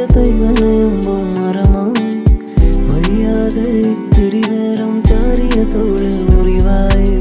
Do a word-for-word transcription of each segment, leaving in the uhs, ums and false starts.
തൈ നനയുമ്പോൾ മരമായി വയ്യാതെ ഇത്തിരി നേരം ചാരിയ തോളിൽ മുറിവായി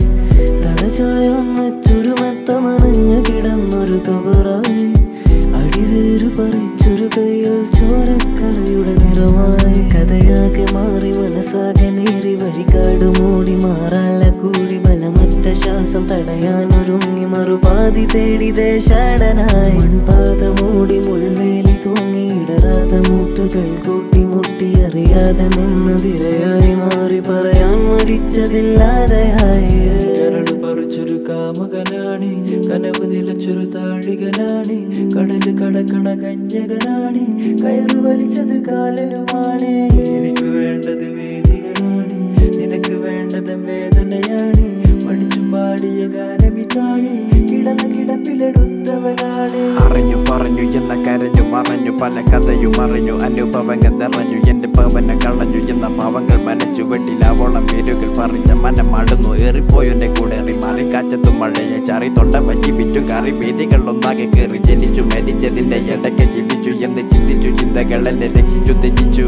തലചായം വെച്ചൊരു മെത്ത നനഞ്ഞു കിടന്നൊരു കബറായി അടിവേരു പറിച്ചൊരു കയ്യിൽ ചോരക്കരയുടെ നിറമായി കഥയാകെ മാറി മനസ്സാകെ നേറി വഴികാട് മൂടി മാറാല കൂടി ബലമറ്റ ശ്വാസം തടയാനൊരുങ്ങി മറുപാതി തേടി ദേശാടനായി മൺപാത മൂടി മുൾവേലി തൂങ്ങി ഇടറാതെ മുട്ടുകൾ കൂട്ടി മുട്ടി അറിയാതെ നിന്ന് തിരയായി മാറി പറയാൻ മടിച്ചതില്ലാതെയായി ചരട് പറിച്ചൊരു കാമുകനാണി കനവ് നിലച്ചൊരു താഴികനാണി കടല് കടക്കണ കന്യകനാണി കയറു വലിച്ചത് കാലനുമാണ് എനിക്ക് വേണ്ടത് വേദികളാണ് നിനക്ക് വേണ്ടത് വേദനയാണ് പഠിച്ചു പാടിയ ഗാനമിതാണി കിടന്ന കിടപ്പിലെടുത്തവനാണ് അറിഞ്ഞു പറഞ്ഞു എന്ന കരഞ്ഞു മറഞ്ഞു പല കഥയും അറിഞ്ഞു അനുഭവങ്ങൾ നിറഞ്ഞു എന്റെ പവനം കളഞ്ഞു എന്ന ഭാവങ്ങൾ മനച്ചു വെട്ടിലാവോളം പേരുകൾ പറിച്ച മനം മടന്നു ഏറിപ്പോയെന്റെ കൂടെ എറി മാറി കാറ്റത്തു മഴയെ ചാറി തൊണ്ട വഞ്ചി വിറ്റു കറി വേദികൾ ഒന്നാകെ കയറി ജനിച്ചു മരിച്ചതിന്റെ ഇടയ്ക്ക് ജീവിച്ചു എന്ന് ചിന്തിച്ചു ചിന്തകൾ എന്നെ രക്ഷിച്ചു തെറ്റിച്ചു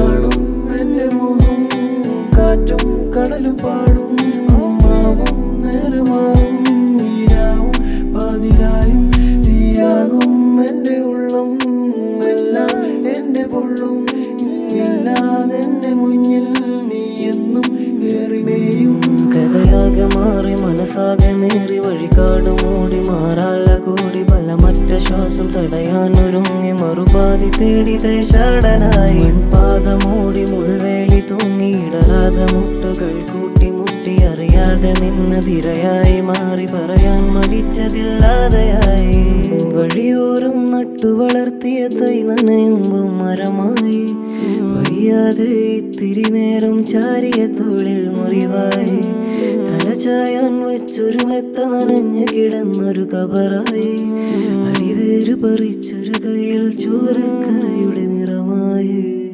എന്റെ മോഹം കാറ്റും കടലും പാടും അമ്മാവും നേരമാവും നീരാവും പാതിരായും തീയാകും എന്റെ ഉള്ളം എല്ലാം എന്റെ പൊള്ളും ഇല്ലാതെന്റെ മുന്നിൽ നീ എന്നും കേറിമേയും കഥയാകെ മാറി മനസ്സാകെ നേറി വഴികാട് മൂടി മാറാല കൂടി ബലമറ്റ ശ്വാസം തടയാനൊരുങ്ങി മറുപാതി തേടി ദേശാടനായി പാത മൂടി മുൾവേലി തൂങ്ങി ഇടറാതെ മുട്ടുകൾ കൂട്ടി മുട്ടി അറിയാതെ നിന്ന് തിരയായി മാറി പറയാൻ മടിച്ചതില്ലാതെയായി വഴിയോരം നട്ടു വളർത്തിയ തൈ നനയുമ്പോൾ മരമായി വയ്യാതെ ഇത്തിരി നേരം ചാരിയ തോളിൽ മുറിവായി തലചായാൻ വെച്ചൊരു മെത്ത നനഞ്ഞു കിടന്നൊരു കബറായി അടിവേര് പറിച്ചൊരു കയ്യിൽ ചോരക്കരയുടെ നിറമായി.